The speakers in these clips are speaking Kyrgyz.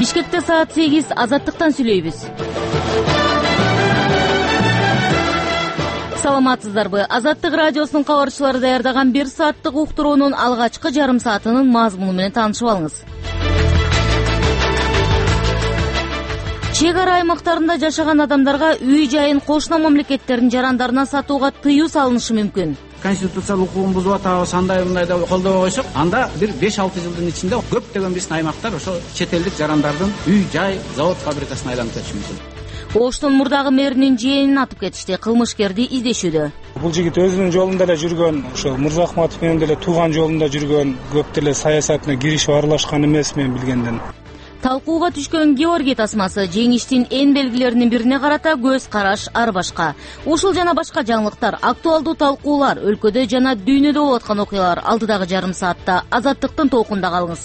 Бишкекте саат 8 азаттыктан сүйлөйбүз. Саламатсыздарбы? Азаттык радиосунун кабарчылары даярдаган 1 сааттык уктуруунун алгачкы жарым саатынын мазмуну менен таанышып алыңыз. Чек ара аймактарында жашаган адамдарга үй жайын кошуна мамлекеттердин жарандарына сатууга тыюу салынышы мүмкүн. Конституциялык укугун бузуп атабыз, андай мындай деп колдобой койсок, анда бир 5-6 жылдын ичинде көптөгөн биздин аймактар ошо чет элдик жарандардын үй жай, завод, фабрикасына айланып кетиши мүмкүн. Оштун мурдагы мэринин жээнин атып кетишти, кылмышкерди издешүүдө. Бул жигит өзүнүн жолунда эле жүргөн, ошо Мырзахматов менен деле тууган жолунда жүргөн, көп деле саясатына киришип аралашкан эмес мен билгенден. Талкууга түшкөн Георгий тасмасы жеңиштин эң белгилеринин бирине карата көз караш ар башка. Ушул жана башка жаңылыктар, актуалдуу талкуулар, өлкөдө жана дүйнөдө болуп аткан окуялар алдыдагы жарым саатта Азаттыктын толкунда калыңыз.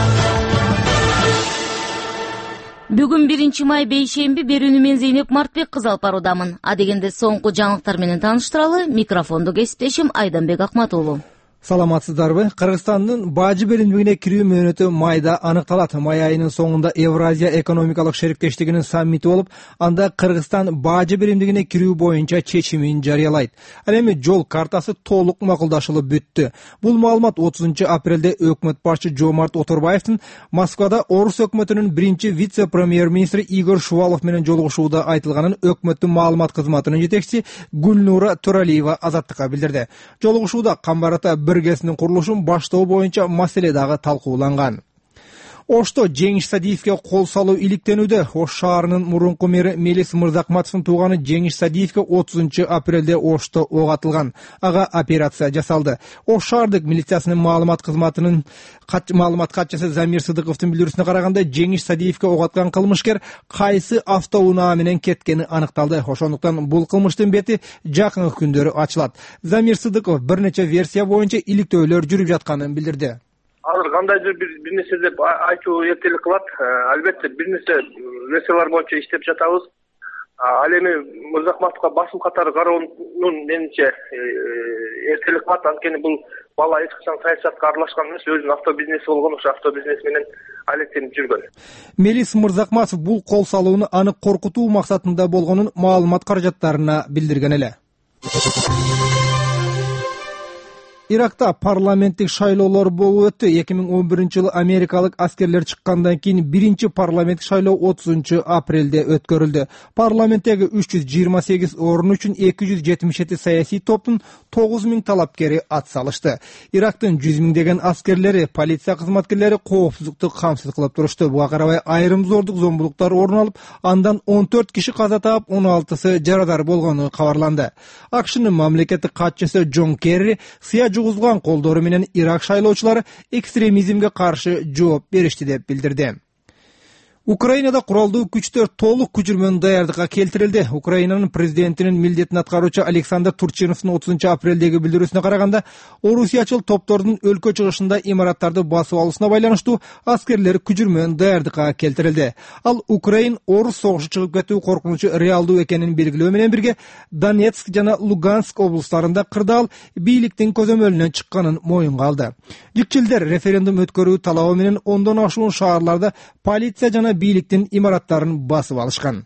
Бүгүн 1 май бейшемби, берүүнү мен Зейнеп Мартбек кызы алып баруудамын. Адегенде соңку жаңылыктар менен тааныштыралы. Микрофондо кесиптешим Айданбек Акматулу. Саламатсыздарбы? Кыргызстандын бажы берилмегине кирүү мөөнөтү майда аныкталат. Май айынын соңунда Евразия экономикалык шериктештигинин саммити болуп, анда Кыргызстан бажы берилмегине кирүү боюнча чечимин жарыялайт. Ал эми жол картасы толук макулдашылып бүттү. Бул маалымат 30 апрелде өкмөт башчы Жомарт Оторбаевдин Москвада Орус өкмөтүнүн биринчи вице-премьер-министри Игорь Шувалов менен жолугушууда айтылганын өкмөттүн маалымат кызматынын жетекчиси Гүлнура Туралиева Азаттыкка билдирди. Жолугушууда Камбарата биргесинин курулушун баштоо боюнча маселе дагы талкууланган. Ошто Жеңиш Садиевке кол салуу иликтенүүдө. Ош шаарынын мурунку мэри Мелис Мырзахматовдун тууганы Жеңиш Садиевке 30 апрелде Ошто ок атылган. Ага операция жасалды. Ош шаардык милициясынын маалымат кызматынын маалымат катчысы Замир Сыдыковдун билдирүүсүнө караганда, Жеңиш Садиевке ок аткан кылмышкер кайсы автоунаа менен кеткени аныкталды. Ошондуктан бул кылмыштын бети жакынкы күндөрү ачылат. Замир Сыдыков бир нече версия боюнча иликтөөлөр жүрүп жатканын билдирди. Азыр кандайдыр бир нерсе деп айтуу эртелик кылат. Албетте бир нерсе версиялар боюнча иштеп жатабыз. Ал эми Мырзахматовго басым катары кароонун менимче эртелик кылат. Анткени бул бала эч качан саясатка аралашкан эмес, өзүнүн автобизнеси болгон, ошо автобизнес менен алектенип жүргөн. Мелис Мырзахматов бул кол салууну аны коркутуу максатында болгонун маалымат каражаттарына билдирген эле. Иракта парламенттик шайлоолор болуп өттү. 2011-жылы америкалык аскерлер чыккандан кийин биринчи парламенттик шайлоо 30 апрелде өткөрүлдү. Парламенттеги 328 орун үчүн 277 саясий топтун 9000 талапкери ат салышты. Ирактын 100 миңдеген аскерлери, полиция кызматкерлери коопсуздукту камсыз кылып турушту. Буга карабай айрым зордук зомбулуктар орун алып, андан 14 киши каза таап, 16сы жарадар болгону кабарланды. АКШнын мамлекеттик катчысы Джон Керри жугузулган колдору менен Ирак шайлоочулары экстремизмге каршы жооп беришти деп билдирди. Украинада куралдуу күчтөр толук күчүрмөнү даярдыкка келтирилди. Украинанын президентинин милдетин аткаруучу Александр Турчиновдун 30 апрелдеги билдирүүсүнө караганда, орусиячыл топтордун өлкө чыгышында имараттарды басып алуусуна байланыштуу аскерлер күчүрмөнү даярдыкка келтирилди. Ал Украин орус согушу чыгып кетүү коркунучу реалдуу экенин белгилөө менен бирге Донецк жана Луганск облустарында кырдаал бийликтин көзөмөлүнөн чыкканын моюнга алды. Жикчилдер референдум өткөрүү талабы менен ондон ашуун шаарларда полиция жана бийликтин имараттарын басып алышкан.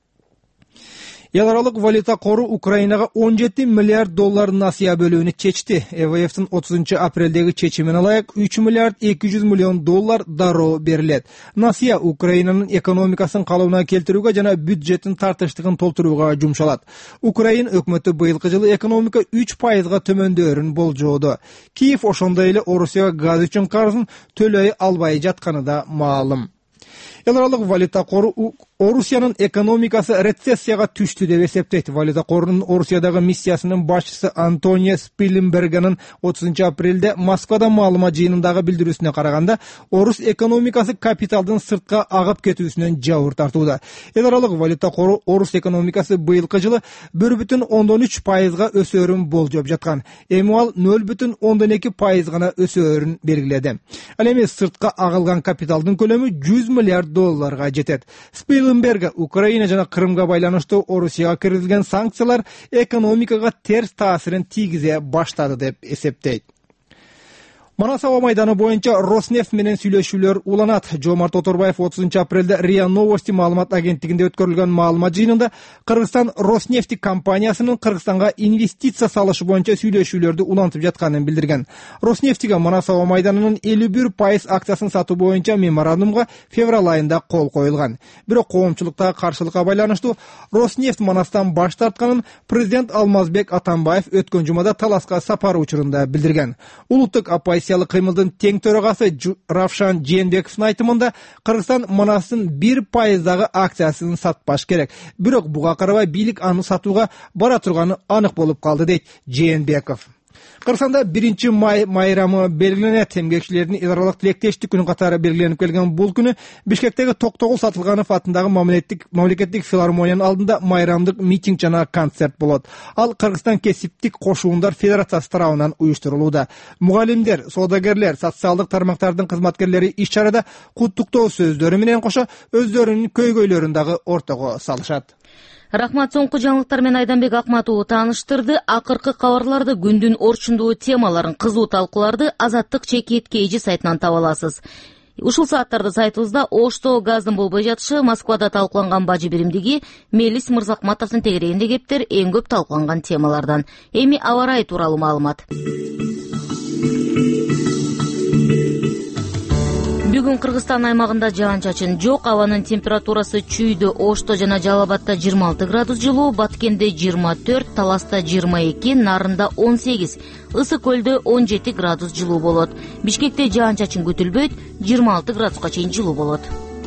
Эл аралык валюта кору Украинага 17 миллиард доллар насыя бөлүүнү чечти. ЭВФтин 30 апрелдеги чечимине ылайык 3 миллиард 200 миллион доллар дароо берилет. Насыя Украинанын экономикасын калыбына келтирүүгө жана бюджеттин тартыштыгын толтурууга жумшалат. Украин өкмөтү быйылкы жылы экономика 3%га төмөндөөрүн болжоодо. Киев ошондой эле Орусияга газ үчүн карызын төлөй албай жатканы да маалым. Эл аралык валюта кору Орусиянын экономикасы рецессияга түштү деп эсептейт. Валюта корунун Орусиядагы миссиясынын башчысы Антонио Спилленберганын 30 апрелде Москвада маалымат жыйынындагы билдирүүсүнө караганда, орус экономикасы капиталдын сыртка агып кетүүсүнөн жабыр тартууда. Эл аралык валюта кору орус экономикасы быйылкы жылы 1,3%га өсөөрүн болжоп жаткан. Эми ал 0,2% гана өсөөрүн белгиледи. Ал эми сыртка агылган капиталдын көлөмү 100 миллиард долларга жетет. Спилленберг Украина жана Крымга байланыштуу Орусияга киргизилген санкциялар экономикага терс таасирин тийгизе баштады деп эсептейт. Манас аба майданы боюнча Роснефть менен сүйлөшүүлөр уланат. Жомарт Оторбаев 30 апрелде РИА Новости маалымат агенттигинде өткөрүлгөн маалымат жыйынында Кыргызстан Роснефть компаниясынын Кыргызстанга инвестиция салышы боюнча сүйлөшүүлөрдү улантып жатканын билдирген. Роснефтьге Манас аба майданынын 51% акциясын сатуу боюнча меморандумга февраль айында кол коюлган. Бирок коомчулуктагы каршылыкка байланыштуу Роснефть Манастан баш тартканын президент Алмазбек Атамбаев өткөн жумада таласка сапары учурунда билдирген. Улуттук оппозициялык кыймылдын тең төрагасы Равшан Жээнбековдун айтымында Кыргызстан Манастын 1% акциясын сатпаш керек. Бирок буга карабай бийлик аны сатууга бара турганы анык болуп калды, дейт Жээнбеков. Кыргызстанда 1 майрамы белгиленет. Эмгекчилердин эл аралык тилектештик күнү катары белгиленип келген бул күнү Бишкектеги Токтогул Сатылганов атындагы мамлекеттик филармониянын алдында майрамдык митинг жана концерт болот. Ал Кыргызстан кесиптик кошуундар федерациясы тарабынан уюштурулууда. Мугалимдер, соодагерлер, социалдык тармактардын кызматкерлери иш-чарада куттуктоо сөздөрү менен кошо өздөрүнүн көйгөйлөрүн дагы ортого салышат. Рахмат, соңку жаңылыктар менен Айданбек Акматов тааныштырды. Акыркы кабарларды, күндүн орчундуу темаларын, кызуу талкууларды Азаттык чекит KG сайтынан таба аласыз. Ушул сааттарда сайтыбызда Ошто газдын болбой жатышы, Москвада талкууланган бажы биримдиги, Мелис Мырзакматовдун тегерегинде кептер эң көп талкууланган темалардан. Эми аба ырайы тууралуу маалымат. Бүгүн Кыргызстан аймагында жаан-чачын жок, абанын температурасы чүйдө Ошто жана Жалал Абадта 26 градус жылуу, Баткенде 24, Таласта 22, Нарында 18, Ысык көлдө 17 градус жылуу болот. Бишкекте жаан-чачын күтүлбөйт, 26 градуска чейин жылуу болот.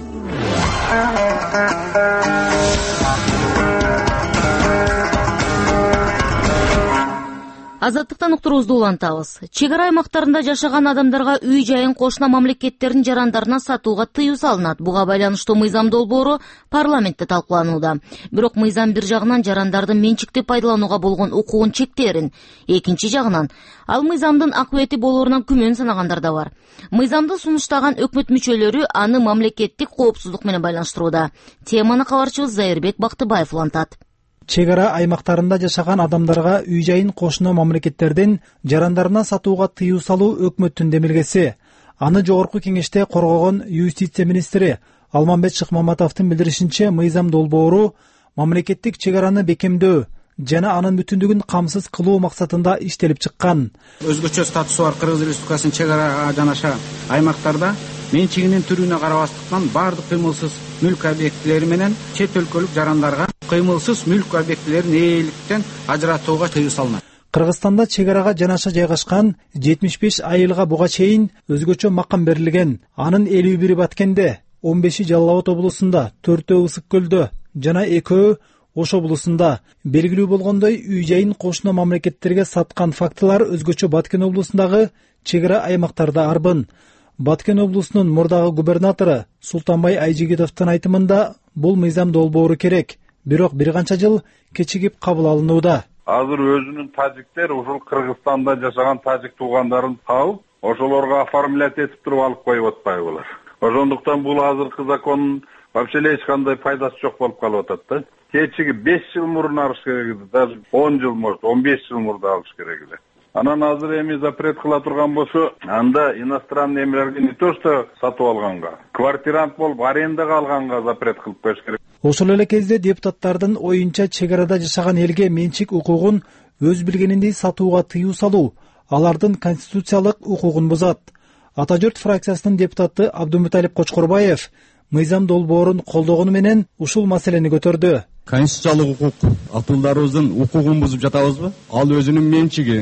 Азаттыктан уктуруубузду улантабыз. Чек ара аймактарында жашаган адамдарга үй жайын кошуна мамлекеттердин жарандарына сатууга тыюу салынат. Буга байланыштуу мыйзам долбоору парламентте талкууланууда. Бирок мыйзам бир жагынан жарандардын менчикти пайдаланууга болгон укугун чектээрин, экинчи жагынан ал мыйзамдын акыбети болоорунан күмөн санагандар да бар. Мыйзамды сунуштаган өкмөт мүчөлөрү аны мамлекеттик коопсуздук менен байланыштырууда. Теманы кабарчыбыз Зайырбек Бактыбаев улантат. Чек ара аймактарында жашаган адамдарга үй жайын кошуна мамлекеттердин жарандарына сатууга тыюу салуу өкмөттүн демилгеси. Аны жогорку кеңеште коргогон юстиция министри Алмамбет Шыкмаматовдун билдиришинче, мыйзам долбоору мамлекеттик чек араны бекемдөө жана анын бүтүндүгүн камсыз кылуу максатында иштелип чыккан. Өзгөчө статусу бар Кыргыз Республикасынын чек арага жанаша аймактарда менчигинин түрүнө карабастыктан бардык кыймылсыз мүлк объектилери менен чет өлкөлүк жарандарга кыймылсыз мүлк объектилерин ээликтен ажыратууга тыюу салынат. Кыргызстанда чек арага жанаша жайгашкан 75 айылга буга чейин өзгөчө макам берилген. Анын 51 Баткенде, 15 Жалал Абад облусунда, 4 Ысык көлдө жана 2 Ош облусунда. Белгилүү болгондой, үй жайын кошуна мамлекеттерге саткан фактылар өзгөчө Баткен облусундагы чек ара аймактарда арбын. Баткен облусунун мурдагы губернатору Султанбай Айжигитовдун айтымында бул мыйзам долбоору керек, бирок бир канча жыл кечигип кабыл алынууда. Азыр өзүнүн тажиктер ушул Кыргызстанда жашаган тажик туугандарын табып, ошолорго оформлять этип туруп алып коюп атпайбылар. Ошондуктан бул азыркы закондун вообще эч кандай пайдасы жок болуп калып атат да. Кечиги 5 жыл мурун алыш керек эди, даже 10 жыл, может 15 жыл мурда алыш керек эле. Анан азыр эми запрет кыла турган болсо, анда иностранный эмелерге не то что сатып алганга, квартирант болуп арендага алганга запрет кылып коюш керек. Ошол эле кезде депутаттардын оюнча чек арада жашаган элге менчик укугун өз билгениндей сатууга тыюу салуу алардын конституциялык укугун бузат. Ата журт фракциясынын депутаты Абдумуталип Кочкорбаев мыйзам долбоорун колдогону менен ушул маселени көтөрдү. Конституциялык укук атуулдарыбыздын укугун бузуп жатабызбы? Ал өзүнүн менчиги.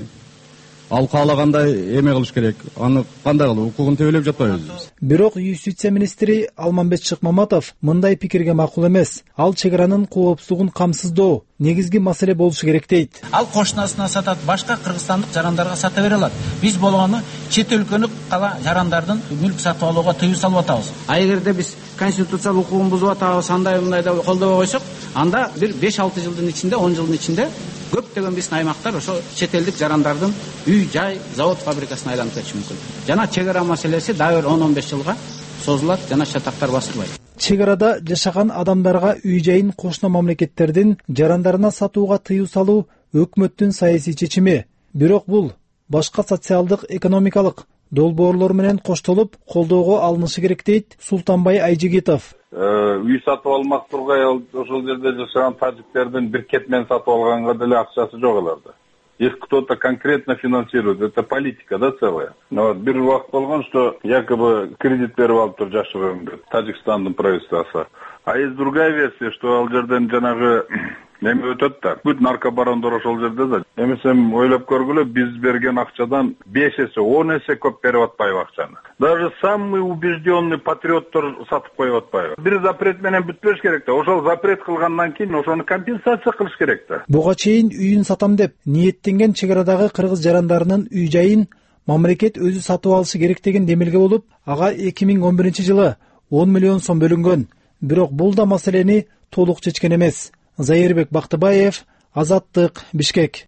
Ал каалагандай эме кылыш керек. Аны кандай кылып укугун тебелеп жатпайбыз. Бирок юстиция министри Алмамбет Шыкмаматов мындай пикирге макул эмес. Ал чек аранын коопсуздугун камсыздоо негизги маселе болушу керек дейт. Ал кошунасына сатат, башка кыргызстандык жарандарга сата бере алат. Биз болгону чет өлкөлүк кала жарандардын мүлк сатып алууга тыюу салып атабыз. А эгерде биз конституциялык укугун бузуп атабыз, андай мындайда колдобой койсок, анда бир 5-6 жылдын ичинде, 10 жылдын ичинде көптөгөн биздин аймактар ошо чет элдик жарандардын үй жай, завод, фабрикасына айланып кетиши мүмкүн. Жана чек ара маселеси дагы 10-15 жылга созулат, жана чатактар басылбайт. Чек арада жашаган адамдарга үй жайын кошуна мамлекеттердин жарандарына сатууга тыюу салуу өкмөттүн саясий чечими. Бирок бул башка социалдык, экономикалык, долбоорлор менен коштолуп колдоого алынышы керек дейт Султанбай Айжигитов. Үй сатып алмак тургай ошол жерде жашаган тажиктердин бир кетмен сатып алганга деле акчасы жок аларда. Их кто-то конкретно финансирует, это политика, да, целая. Но вот бир убакыт болгон, что якобы кредит берип алып туруп жашырган деп Тажикстандын правительствосу. А есть другая версия, что ал жерден жанагы эме өтөт да. Бүт наркобарондор ошол жерде да. Эмесем ойлоп көргүлө, биз берген акчадан 5 эсе, 10 эсе көп берип атпайбы акчаны. Даже самый убежденный патриоттор сатып коюп атпайбы. Бир запрет менен бүтпөш керек да. Ошол запрет кылгандан кийин ошону компенсация кылыш керек да. Буга чейин үйүн сатам деп ниеттенген чек арадагы кыргыз жарандарынын үй жайын мамлекет өзү сатып алышы керек деген демилге болуп, ага 2011-жылы 10 миллион сом бөлүнгөн. Бирок бул да маселени толук чечкен эмес. Зайырбек Бактыбаев, Азаттык, Бишкек.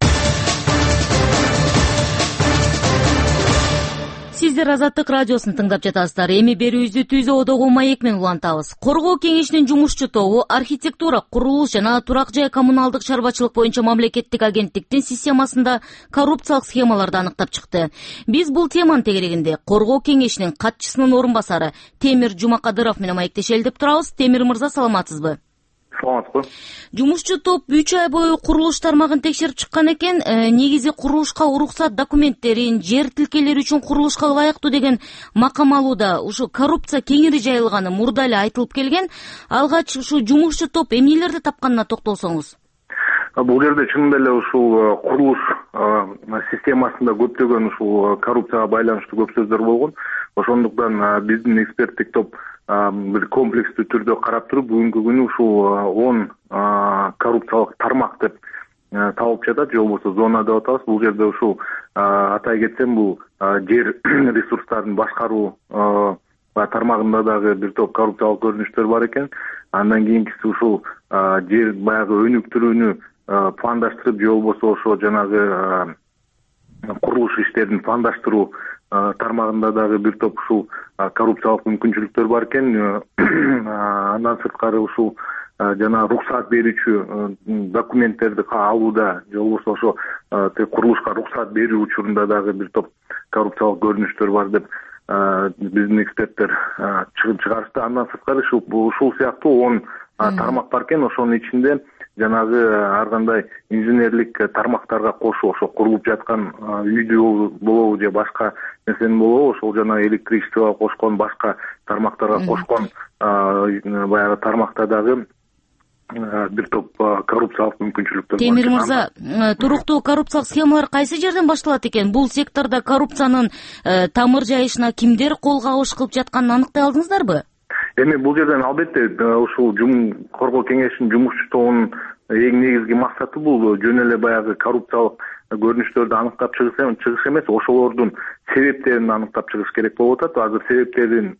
Сиздер Азаттык радиосун тыңдап жатасыздар. Эми берүүбүздү Түз Одогу маек менен улантабыз. Коргоо кеңешинин жумушчу тобу архитектура, курулуш жана турак жай коммуналдык чарбачылык боюнча мамлекеттик агенттиктин системасында коррупциялык схемаларды аныктап чыкты. Биз бул теманын тегерегинде Коргоо кеңешинин катчысынын орун басары Темир Жумакадыров менен маектешели деп турабыз. Темир мырза, саламатсызбы? Саламатсызбы. Жумушчу топ 3 ай бою курулуш тармагын текшерип чыккан экен. Негизи курулушка уруксат документтерин, жер тилкелери үчүн курулушка ылайыктуу деген макам алууда ушу коррупция кеңири жайылганы мурда эле айтылып келген. Алгач ушу жумушчу топ эмнелерди тапканына токтолсоңуз. Бул жерде чынында эле ушул курулуш системасында көптөгөн ушул коррупцияга байланыштуу көп сөздөр болгон. Ошондуктан биздин эксперттик топ бир комплекстүү түрдө карап туруп, бүгүнкү күнү ушул 10 коррупциялык тармак деп табылып жатат, же болбосо зона деп атабыз. Бул жерде ушул атай кетсем, бул жер ресурстарын башкаруу тармагында дагы бир топ коррупциялык көрүнүштөр бар экен. Андан кийинкиси ушул жер баягы өнүктүрүүнү пландаштырып, же болбосо ошо жанагы курулуш иштерин пландаштыруу тармагында дагы бир топ ушул коррупциялык мүмкүнчүлүктөр бар экен. Андан сырткары ушул жана руксат берүүчү документтерди алууда, же болбосо ошо курулушка руксат берүү учурунда дагы бир топ коррупциялык көрүнүштөр бар деп биздин эксперттер чыгарышты. Андан сырткары ушул сыяктуу 10 тармак бар экен. Ошонун ичинде жанагы ар кандай инженерлик тармактарга кошуу, ошо курулуп жаткан үйдү болобу же башка нерсени болобу, ошол жана электричествого кошкон, башка тармактарга кошкон баягы тармакта дагы бир топ коррупциялык мүмкүнчүлүктөр бар. Темир мырза, туруктуу коррупциялык схемалар кайсы жерден башталат экен? Бул сектордо коррупциянын тамыр жайышына кимдер кол кабыш кылып жатканын аныктай алдыңыздарбы? Эми бул жерден албетте ушул Коргоо кеңешинин жумушчу тобунун эң негизги максаты бул жөн эле баягы коррупциялык көрүнүштөрдү аныктап чыгыш эмес, ошолордун себептерин аныктап чыгыш керек болуп атат. Азыр себептерин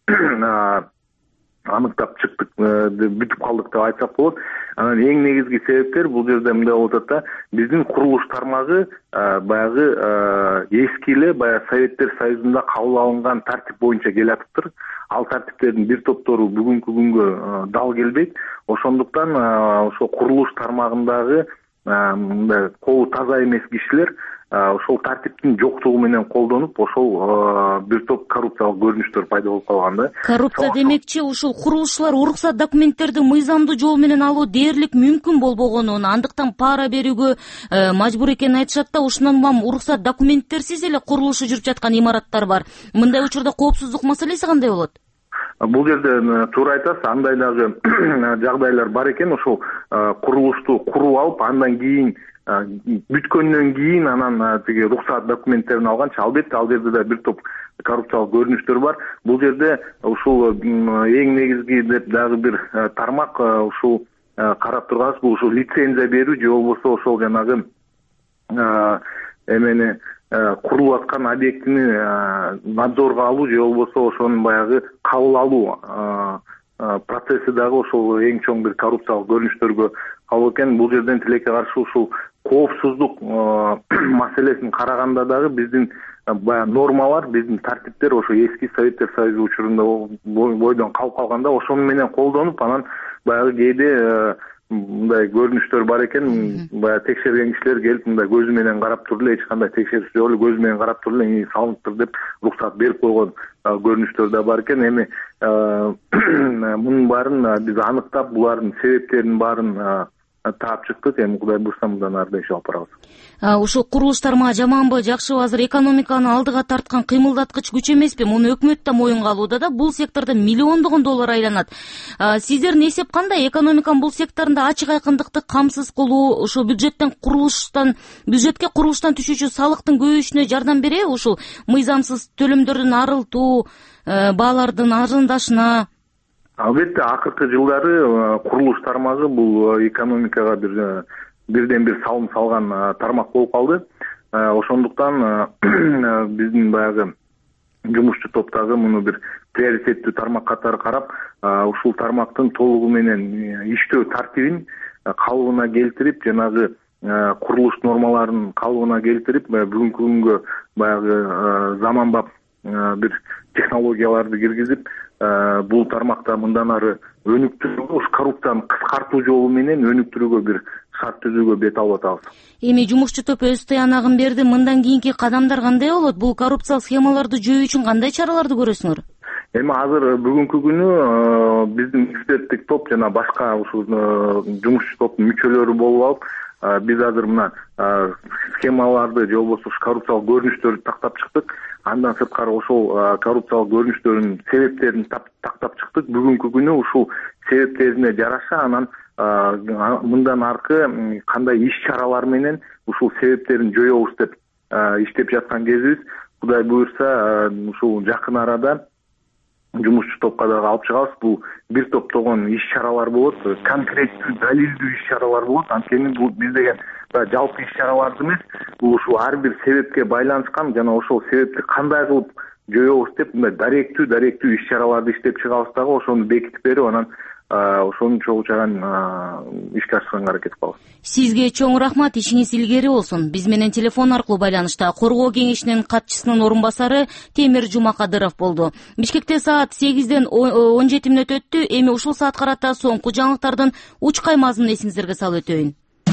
аныктап чыктык, бүтүп калдык деп айтсак болот. Анан эң негизги себептер бул жерде мындай болуп атат да, биздин курулуш тармагы баягы эски эле баягы Советтер Союзунда кабыл алынган тартип боюнча келатыптыр. Ал тартиптердин бир топтору бүгүнкү күнгө дал келбейт. Ошондуктан ошо курулуш тармагындагы мындай колу таза эмес кишилер ошол тартиптин жоктугу менен колдонуп, ошол бир топ коррупциялык көрүнүштөр пайда болуп калган да. Коррупция демекчи ушул курулушчулар уруксат документтерди мыйзамдуу жол менен алуу дээрлик мүмкүн болбогонун, андыктан пара берүүгө мажбур экенин айтышат да. Ушундан улам уруксат документтерсиз эле курулушу жүрүп жаткан имараттар бар. Мындай учурда коопсуздук маселеси кандай болот? Бул жерде туура айтасыз, андай дагы жагдайлар бар экен. Ошол курулушту куруп алып, андан кийин бүткөндөн кийин анан тиги руксат документтерин алганча, албетте ал жерде да бир топ коррупциялык көрүнүштөр бар. Бул жерде ушул эң негизги деп дагы бир тармак ушул карап турганыбыз, бул ушул лицензия берүү, же болбосо ошол жанагы эмени курулуп аткан объектини надзорго алуу, же болбосо ошонун баягы кабыл алуу процесси дагы ошол эң чоң бир коррупциялык көрүнүштөргө кабыл экен. Бул жерден тилекке каршы ушул коопсуздук маселесин караганда дагы биздин баягы нормалар, биздин тартиптер ошо эски Советтер Союзу учурунда бойдон калып калганда, ошону менен колдонуп, анан баягы кээде мындай көрүнүштөр бар экен. Баягы текшерген кишилер келип мындай көзү менен карап туруп эле, эч кандай текшерүү жок эле, көзү менен карап туруп эле салыныптыр деп уруксат берип койгон көрүнүштөр да бар экен. Эми мунун баарын биз аныктап, булардын себептеринин баарын таап чыктык. Эми Кудай буйрса мындан ары да иш алып барабыз. Ушул курулуштарма жаманбы, жакшыбы, азыр экономиканы алдыга тарткан кыймылдаткыч күч эмеспи? Муну өкмөт да моюнга алууда да. Бул сектордо миллиондогон доллар айланат. Сиздердин эсеп кандай? Экономиканын бул секторунда ачык айкындыкты камсыз кылуу, ушул бюджетке курулуштан түшүүчү салыктын көбөйүшүнө жардам береби? Ушул мыйзамсыз төлөмдөрдүн арылтуу, баалардын арзандашына? Албетте, акыркы жылдары курулуш тармагы бул экономикага бирден бир салым салган тармак болуп калды. Ошондуктан биздин баягы жумушчу топтогу муну бир приоритеттүү тармак катары карап, ушул тармактын толугу менен иштөө тартибин калыбына келтирип, жанагы курулуш нормаларын калыбына келтирип, бүгүнкү күнгө баягы заманбап бир технологияларды киргизип, бул тармакта мындан ары өнүктүрүүгө, ушу коррупцияны кыскартуу жолу менен өнүктүрүүгө бир шарт түзүүгө бет алып атабыз. Эми жумушчу топ өз таянагын берди. Мындан кийинки кадамдар кандай болот? Бул коррупциялык схемаларды жоюу үчүн кандай чараларды көрөсүңөр? Эми азыр бүгүнкү күнү биздин эксперттик топ жана башка ушул жумушчу топтун мүчөлөрү болуп алып, биз азыр мына схемаларды же болбосо коррупциялык көрүнүштөрдү тактап чыктык. Андан сырткары ошол коррупциялык көрүнүштөрдүн себептерин тактап чыктык. Бүгүнкү күнү ушул себептерине жараша анан мындан аркы кандай иш чаралар менен ушул себептерин жоебуз деп иштеп жаткан кезибиз. Кудай буйрса ушул жакын арада жумушчу топко дагы алып чыгабыз. Бул бир топтогон иш чаралар болот, конкреттүү, далилдүү иш чаралар болот. Анткени бул биз деген жалпы иш чараларды эмес, бул ушул ар бир себепке байланышкан жана ошол себепти кандай кылып жоебуз деп мындай даректүү иш чараларды иштеп чыгабыз дагы, ошону бекитип берип, анан ошонун чогуу чаган ишке ашырганга аракет кылабыз. Сизге чоң рахмат, ишиңиз илгери болсун. Биз менен телефон аркылуу байланышта Коргоо кеңешинин катчысынын орун басары Темир Жумакадыров болду. Бишкекте саат 8ден 17 мүнөт өттү. Эми ушул саатка карата соңку жаңылыктардын уч каймазын эсиңиздерге салып өтөйүн.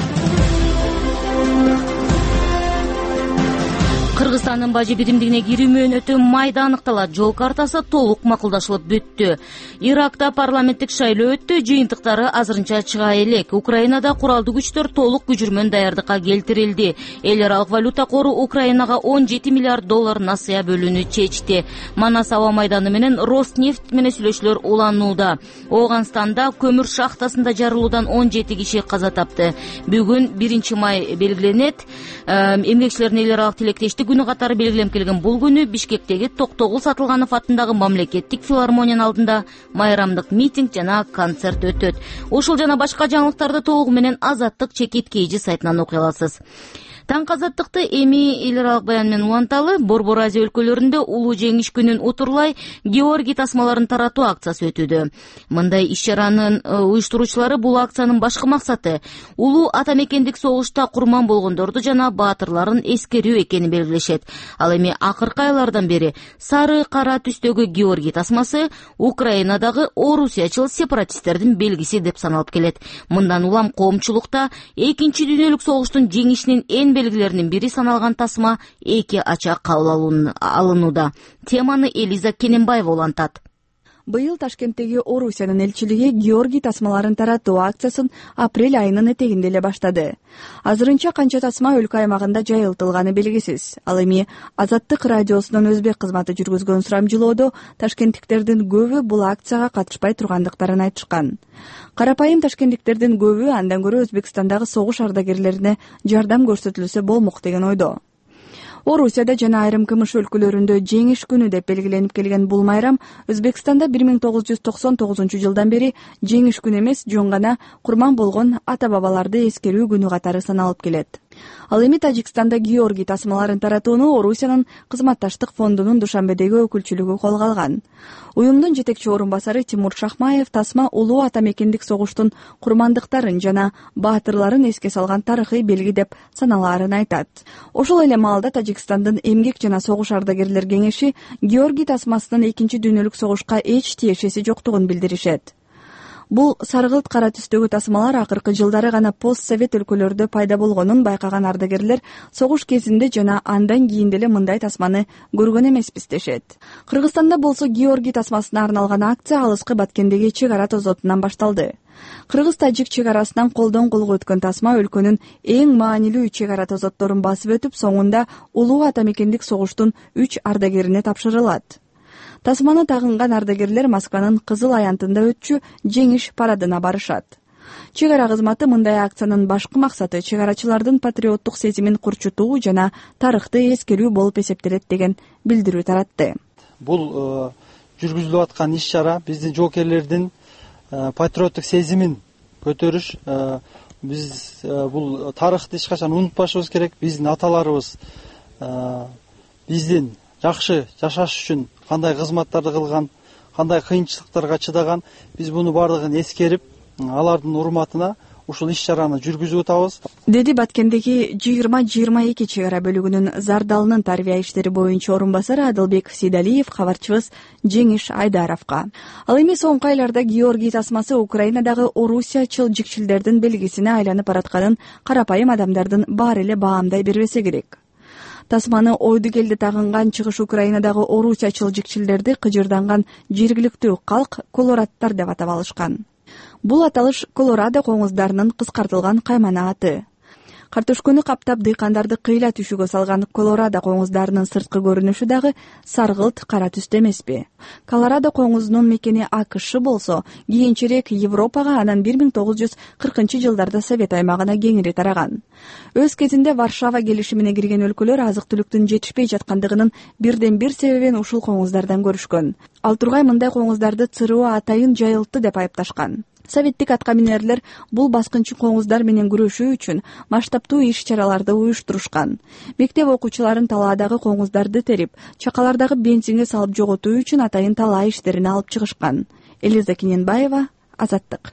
Кыргызстандын бажы биримдигине кирүү мөөнөтү майда аныкталат. Жол картасы толук макулдашылып бүттү. Иракта парламенттик шайлоо өттү. Жыйынтыктары азырынча чыга элек. Украинада куралдуу күчтөр толук күчүрмөн даярдыкка келтирилди. Эл аралык валюта кору Украинага 17 миллиард доллар насыя бөлүүнү чечти. Манас аба майданы менен Роснефть менен сүйлөшүүлөр уланууда. Ооганстанда көмүр шахтасында жарылуудан 17 киши каза тапты. Бүгүн 1 май белгиленет. Эмгекчилердин эл аралык тилектештик күнү катары белгилеп келген бул күнү Бишкектеги Токтогул Сатылганов атындагы мамлекеттик филармониянын алдында майрамдык митинг жана концерт өтөт. Ушул жана башка жаңылыктарды толугу менен Азаттык чекит KG сайтынан окуй аласыз. Таң азаттыкты эми эл аралык баян менен уланталы. Борбор Азия өлкөлөрүндө улуу жеңиш күнүн утурлай Георгий тасмаларын таратуу акциясы өтүүдө. Мындай иш-чаранын уюштуруучулары бул акциянын башкы максаты улуу атамекендик согушта курман болгондорду жана баатырларын эскерүү экенин белгилешет. Ал эми акыркы айлардан бери сары кара түстөгү Георгий тасмасы Украинадагы орусиячыл сепаратисттердин белгиси деп саналып келет. Мындан улам коомчулукта Экинчи дүйнөлүк согуштун жеңишинин белгилеринин бири саналган тасма эки ача кабыл алынууда. Теманы Элиза Кененбаева улантат. Быйыл Ташкенттеги Орусиянын элчилиги Георгий тасмаларын таратуу акциясын апрель айынын этегинде эле баштады. Азырынча канча тасма өлкө аймагында жайылтылганы белгисиз. Ал эми Азаттык радиосунун өзбек кызматы жүргүзгөн сурамжылоодо ташкенттиктердин көбү бул акцияга катышпай тургандыктарын айтышкан. Карапайым ташкенттиктердин көбү андан көрө Өзбекстандагы согуш ардагерлерине жардам көрсөтүлсө болмок деген ойдо. Орусияда жана айрым КМШ өлкөлөрүндө жеңиш күнү деп белгиленип келген бул майрам Өзбекстанда 1999 жылдан бери жеңиш күнү эмес, жөн гана курман болгон ата-бабаларды эскерүү күнү катары саналып келет. Ал эми Тажикстанда Георгий тасмаларын таратууну Орусиянын кызматташтык фондунун Душанбедеги өкүлчүлүгү колго алган. Уюмдун жетекчи орун басары Тимур Шахмаев тасма улуу атамекендик согуштун курмандыктарын жана баатырларын эске салган тарыхый белги деп саналаарын айтат. Ошол эле маалда Тажикстандын эмгек жана согуш ардагерлер кеңеши Георгий тасмасынын Экинчи дүйнөлүк согушка эч тиешеси жоктугун билдиришет. Бул саргылт кара түстөгү тасмалар акыркы жылдары гана пост совет өлкөлөрдө пайда болгонун байкаган ардагерлер согуш кезинде жана андан кийин деле мындай тасманы көргөн эмеспиз дешет. Кыргызстанда болсо Георгий тасмасына арналган акция алыскы Баткендеги чек ара тозотунан башталды. Кыргыз-тажик чек арасынан колдон колго өткөн тасма өлкөнүн эң маанилүү чек ара тозотторун басып өтүп, соңунда улуу атамекендик согуштун 3 ардагерине тапшырылат. Тасманы тагынган ардагерлер Москванын Кызыл аянтында өтчү жеңиш парадына барышат. Чек ара кызматы мындай акциянын башкы максаты чек арачылардын патриоттук сезимин курчутуу жана тарыхты эскерүү болуп эсептелет деген билдирүү таратты. Бул жүргүзүлүп аткан иш-чара биздин жоокерлердин патриоттук сезимин көтөрүш. Биз бул тарыхты эч качан унутпашыбыз керек. Биздин аталарыбыз биздин жакшы жашаш үчүн кандай кызматтарды кылган, кандай кыйынчылыктарга чыдаган. Биз буну бардыгын эскерип, алардын урматына ушул иш-чараны жүргүзүп атабыз, деди Баткендеги 20-22 чек ара бөлүгүнүн Зардалынын тарбия иштери боюнча орун басары Адылбек Сейдалиев кабарчыбыз Жеңиш Айдаровго. Ал эми соңку айларда Георгий тасмасы Украинадагы Орусия чылжикчилдердин белгисине айланып баратканын карапайым адамдардын баары эле баамдай бербесе керек. Тасманы ойду келди тагынган чыгыш Украинадагы Орусия чылжикчилдерди кыжырданган жергиликтүү калк колорадтар деп атап алышкан. Бул аталыш Колорадо коңуздарынын кыскартылган каймана аты. Картошкону каптап дыйкандарды кыйла түшүгө салган Колорадо коңуздарынын сырткы көрүнүшү дагы саргылт кара түстө эмеспи. Колорадо коңузунун мекени АКШ болсо, кийинчерээк Европага, анан 1940-жылдарда Совет аймагына кеңири тараган. Өз кезинде Варшава келишимине кирген өлкөлөр азык-түлүктүн жетишпей жаткандыгынын бирден бир себебин ушул коңуздардан көрүшкөн. Ал тургай мындай коңуздарды ЦРУ атайын жайылтты деп айыпташкан. Советтик аткаминерлер бул баскынчы коңуздар менен күрөшүү үчүн масштабтуу иш-чараларды уюштурушкан. Мектеп окуучуларын талаадагы коңуздарды терип, чакалардагы бензинге салып жоготуу үчүн атайын талаа иштерине алып чыгышкан. Элиза Киненбаева, Азаттык.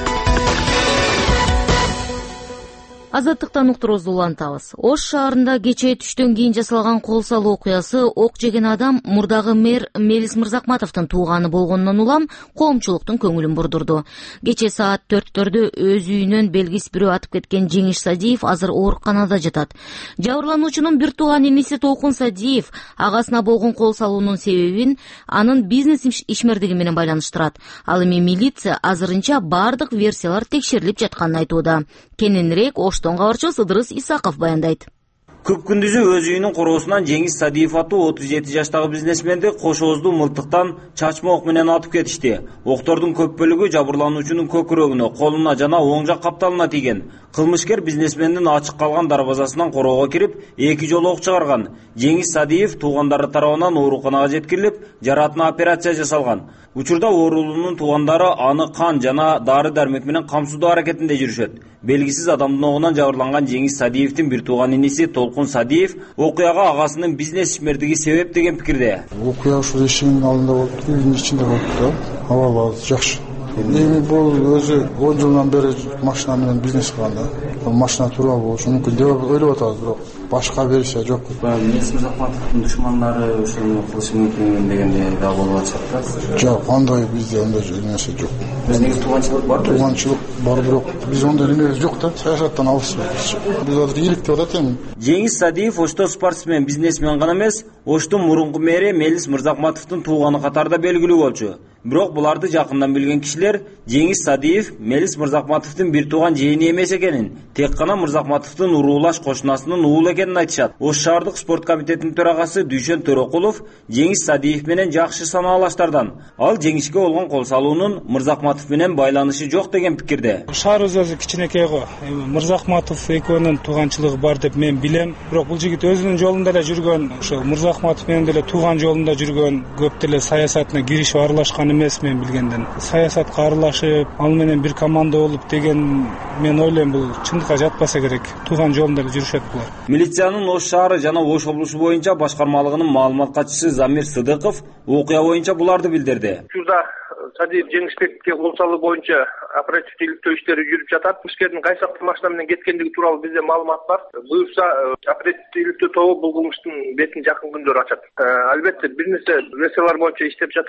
Азаттыктан уктуруубузду улантабыз. Ош шаарында кечээ түштөн кийин жасалган кол салуу окуясы ок жеген адам мурдагы мэр Мелис Мырзакматовдун тууганы болгондон улам коомчулуктун көңүлүн бурдурду. Кечээ саат 4-төрдө өз үйүнөн белгисиз бирөө атып кеткен Жеңиш Садиев азыр ооруканада жатат. Жабырлануучунун бир тууган иниси Толкун Садиев агасына болгон кол салуунун себебин анын бизнес ишмердиги менен байланыштырат. Ал эми милиция азырынча бардык версиялар текшерилип жатканын айтууда. Кененирээк Оштон кабарчыбыз Ыдырыс Исаков баяндайт. Күп күндүзү өз үйүнүн короосунан Жеңиш Садиев аттуу 37 жаштагы бизнесменди кош ооздуу мылтыктан чачма ок менен атып кетишти. Октордун көп бөлүгү жабырлануучунун көкүрөгүнө, колуна жана оң жак капталына тийген. Кылмышкер бизнесмендин ачык калган дарбазасынан короого кирип, 2 жолу ок чыгарган. Жеңиш Садиев туугандары тарабынан ооруканага жеткирилип, жаратына операция жасалган. Учурда оорулуунун туугандары аны кан жана дары-дармек менен камсыздоо аракетинде жүрүшөт. Белгисиз адамдын огунан жабырланган Жеңиш Садиевдин бир тууган иниси Толкун Садиев окуяга агасынын бизнес ишмердиги себеп деген пикирде. Окуя ушул эшигинин алдында болуп, үйдүн ичинде болуп, абалы жакшы. Эми бул өзү 10 жылдан бери машина менен бизнес кылганда, бул машина турган болушу мүмкүн деп ойлоп атабыз, бирок башка версия жок. Мелис Мырзакматовдун душмандары ушуну кылышы мүмкүн дегенде да болуп атышат. Жок, андай бизде андай нерсе жок. Биздин тууганчылык барбы? Тууганчылык бар, бирок биз андай эмебиз жок да, саясаттан алыспыз. Биз азыр ийгилик деп атат эми. Жеңиш Садиев Ошто спортсмен, бизнесмен гана эмес, Оштун мурунку мэри Мелис Мырзакматовдун тууганы катарында белгилүү болчу. Бирок буларды жакындан билген кишилер Жеңиш Садиев Мелис Мырзакматовдун бир тууган жээни эмес экенин, тек гана Мырзакматовдун уруулаш кошунасынын уулу экенин айтышат. Ош шаардык спорт комитетинин төрагасы Дүйшөн Төрөкулов Жеңиш Садиев менен жакшы санаалаштардан. Ал жеңишке болгон кол салуунун Мырзакматов менен байланышы жок деген пикирде. Шаарыбыз өзү кичинекей го. Мырзакматов экөөнүн тууганчылыгы бар деп мен билем. Бирок бул жигит өзүнүн жолунда эле жүргөн, ошо Мырзакматов менен деле тууган жолунда жүргөн, көп деле саясатына киришип аралашкан эмес мен билгенден. Саясатка аралашып, ал менен бир команда болуп деген мен ойлойм бул чындыкка жатпаса керек. Тууган жолунда эле жүрүшөт булар. Милициянын Ош шаары жана Ош облусу боюнча башкармалыгынын маалымат катчысы Замир Сыдыков окуя боюнча буларды билдирди. Учурда Садиев Жеңишбекке кол салуу боюнча оперативдик иликтөө иштери жүрүп жатат. Кылмышкердин кайсы автомашина менен кеткендиги тууралуу бизде маалымат бар. Буюрса оперативдик иликтөө тобу бул кылмыштын бетин жакын күндөрү ачат. Албетте бир нерсе версиялар боюнча иштеп жатабыз.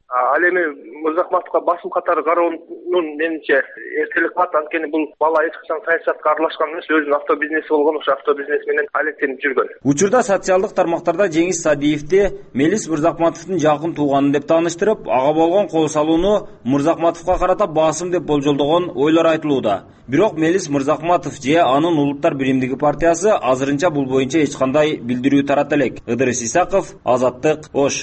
Ал эми Мырзахматовго басым катары кароонун менимче эртелик кылат. Анткени бул бала эч качан саясатка аралашкан эмес, өзүнүн автобизнеси болгон, ошо автобизнес менен алектенип жүргөн. Учурда социалдык тармактарда Жеңиш Садиевди Мелис Мырзахматовдун жакын тууганы деп тааныштырып, ага болгон кол салууну Мырзахматовго карата басым деп болжолдогон ойлор айтылууда. Бирок Мелис Мырзахматов же анын Улуттар биримдиги партиясы азырынча бул боюнча эч кандай билдирүү тарата элек. Ыдырыс Исаков, Азаттык, Ош.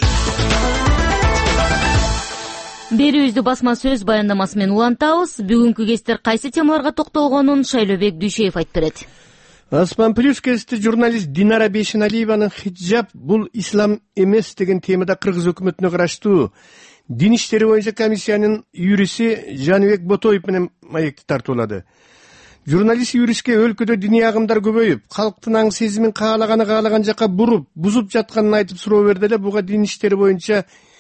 Берүүбүздү басма сөз баяндамасы менен улантабыз. Бүгүнкү кесиптер кайсы темаларга токтолгонун Шайлообек Дүйшеев айтып берет. Аспан плюс кесипти журналист Динара Бешеналиеванын хиджаб бул ислам эмес деген темада Кыргыз өкмөтүнө караштуу Дин иштери боюнча комиссиянын юриси Жаныбек Ботоев менен маекти тартуулады. Журналист юриске өлкөдө диний агымдар көбөйүп, калктын аң сезимин каалаган жака буруп, бузуп жатканын айтып суроо берди эле. Буга дин иштери боюнча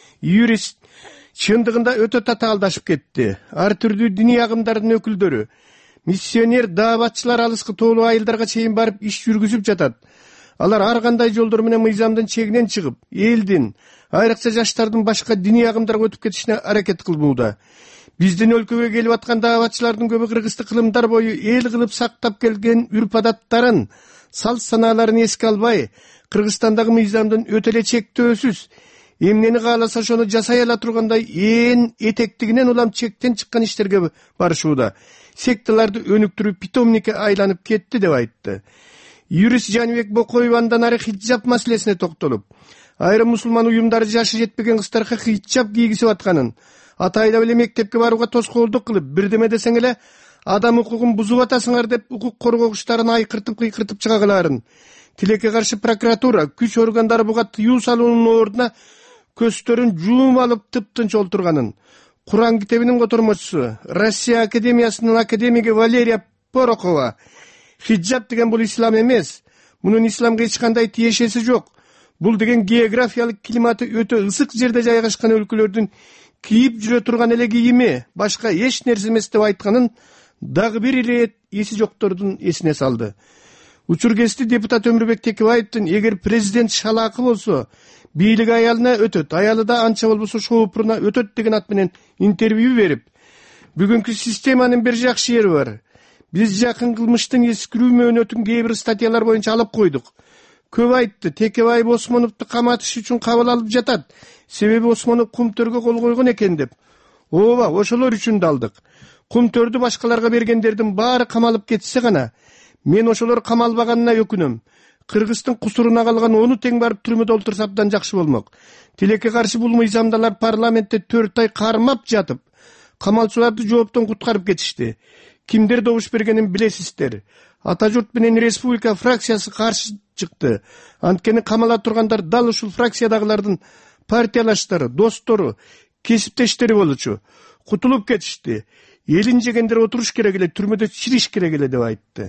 юрист чындыгында өтө татаалдашып кетти. Ар түрдүү диний агымдардын өкүлдөрү, миссионер, дааватчылар алыскы тоолуу айылдарга чейин барып иш жүргүзүп жатат. Алар ар кандай жолдор менен мыйзамдын чегинен чыгып, элдин, айрыкча жаштардын башка диний агымдарга өтүп кетишине аракет кылмууда. Биздин өлкөгө келип аткан дааватчылардын көбү кыргыздык кылымдар бою эл кылып сактап келген үрп-адаттарын, салт санааларын эске албай, Кыргызстандагы мыйзамдын өтө эле чектөөсүз, эмнени кааласа ошону жасай ала тургандай ээн этектигинен улам чектен чыккан иштерге барышууда. Секталарды өнүктүрүү питомникке айланып кетти деп айтты. Юрист Жаныбек Бокоев андан ары хиджаб маселесине токтолуп, айрым мусулман уюмдары жашы жетпеген кыздарга хиджаб кийгизип атканын, атайла эле мектепке барууга тоскоолдук кылып, бирдеме десең эле адам укугун бузуп атасыңар деп укук коргогучтарын айкыртып чыга калаарын, тилекке каршы прокуратура, күч органдары буга тыюу салуунун ордуна көстөрүн жуум алып тыптынч олтурганын, Куран китебинин котормочусу, Россия академиясынын академиги Валерия Порохова хиджаб деген бул ислам эмес, мунун исламга эч кандай тиешеси жок. Бул деген географиялык климаты өтө ысык жерде жайгашкан өлкөлөрдүн кийип жүрө турган эле кийими, башка эч нерсе эмес деп айтканын дагы бир ирет эси жоктордун эсине салды. Учуркести депутат Өмүрбек Текебаевдин эгер президент шалаакы болсо, бийлик аялына өтөт, аялы да анча болбосо шоопуруна өтөт деген ат менен интервью берип, бүгүнкү системанын бир жакшы жери бар. Биз жакын кылмыштын эскирүү мөөнөтүн кээ бир статьялар боюнча алып койдук. Көп айтты, Текебаев Осмоновду каматыш үчүн кабыл алып жатат. Себеби Осмонов кумтөргө кол койгон экен деп. Ооба, ошолор үчүн да алдык. Кумтөрдү башкаларга бергендердин баары камалып кетсе гана, мен ошолор камалбаганына өкүнөм. Кыргыздын кусуруна калган ону тең барып түрмөдө олтурса абдан жакшы болмок. Тилекке каршы бул мыйзамдалар парламентте 4 ай кармап жатып, камалчыларды жооптон куткарып кетишти. Кимдер добуш бергенин билесиздер. Ата журт менен республика фракциясы каршы чыкты. Анткени камала тургандар дал ушул фракциядагылардын партиялаштары, достору, кесиптештери болчу. Кутулуп кетишти. Элин жегендер отуруш керек эле, түрмөдө чириш керек эле деп айтты.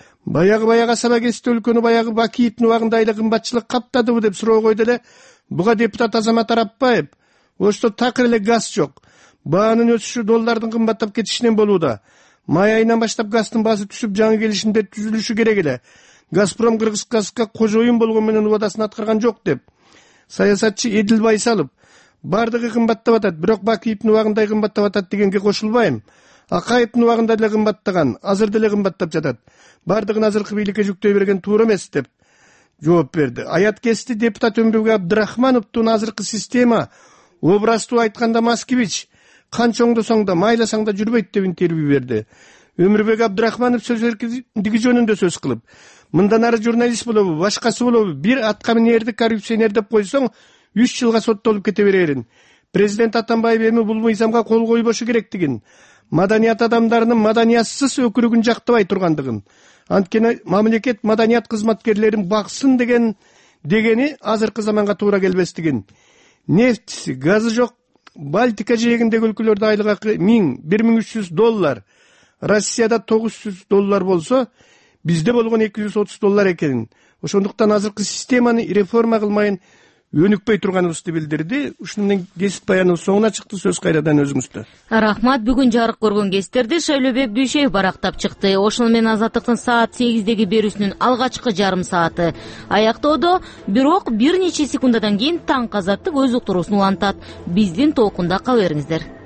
Баягы асаба кести өлкөнү баягы Бакиевдин убагында эле кымбатчылык каптадыбы деп суроо койду эле. Буга депутат Азамат Арапбаев, ошто такыр эле газ жок. Баанын өсүшү доллардын кымбаттап кетишинен болууда. Май айынан баштап газдын баасы түшүп, жаңы келишимде түзүлүшү керек эле. Газпром Кыргызгазга кожоюн болгон менен убадасын аткарган жок деп. Саясатчы Эдил Байсалов, бардыгы кымбаттап атат, бирок Бакиевдин убагындай кымбаттап атат дегенге кошулбайм. Акаевдин убагында деле кымбаттаган, азыр деле кымбаттап жатат. Бардыгын азыркы бийликке жүктөй берген туура эмес деп жооп берди. Аят кести депутат Өмүрбек Абдрахмановдун азыркы система образтуу айтканда Маскевич канча оңдосоң да майласаң да жүрбөйт деп интервью берди. Өмүрбек Абдрахманов сөз эркиндиги жөнүндө сөз кылып, мындан ары журналист болобу, башкасы болобу, бир аткаминерди коррупционер деп койсоң 3 жылга соттолуп кете берерин. Президент Атамбаев эми бул мыйзамга кол койбошу керектигин, маданият адамдарынын маданиятсыз өкүрүгүн жактабай тургандыгын, анткени мамлекет маданият кызматкерлерин баксын дегени азыркы заманга туура келбестигин. Нефтиси, газы жок, Балтика жээгиндеги өлкөлөрдө айлык акы $1300, Россияда $900 болсо, бизде болгон $230 экенин. Ошондуктан азыркы системаны реформа кылмайын өнүкпөй турганыбызды билдирди. Ушуну менен кесип баяныбыз соңуна чыкты. Сөз кайрадан өзүңүздө. Рахмат. Бүгүн жарык көргөн кестерди Шайлообек Дүйшөев барактап чыкты. Ошону менен Азаттыктын саат 8деги берүүсүнүн алгачкы жарым сааты аяктоодо, бирок бир нече секундадан кийин Таң Азаттык өз уктуруусун улантат. Биздин толкунда кала бериңиздер.